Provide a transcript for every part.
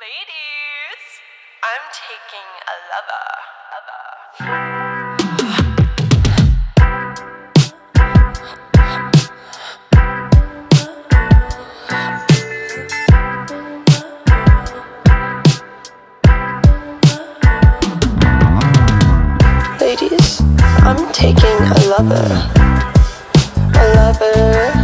Ladies, I'm taking a lover. Ladies, I'm taking a lover. A lover.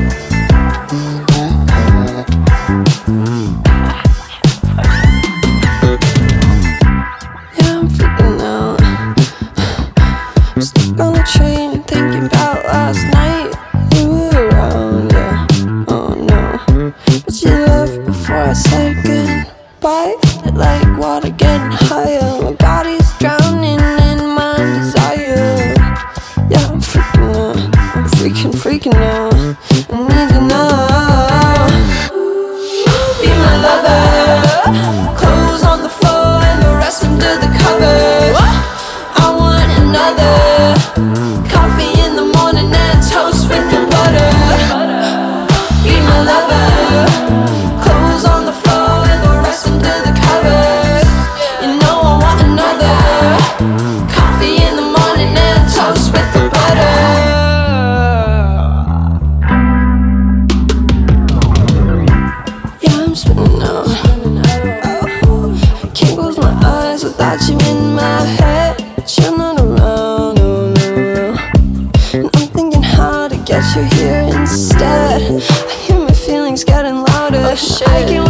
Stuck on the train, thinking about last night. You were around, yeah, oh no. But you left before I said goodbye. Like water getting higher, my body's drowning in my desire. Yeah, I'm freaking out, I'm freaking out. I need to know. Be my lover. Clothes on the floor and the rest under the covers. I want another. Coffee in the morning and toast with the butter. Be my lover. Clothes on the floor and the rest under the covers. You know I want another. Coffee in the morning and toast with the butter. Yeah, I'm spinning out. Can't close my eyes without you in my head. You're not around, no, no, no. And I'm thinking how to get you here instead. I hear my feelings getting louder. I can't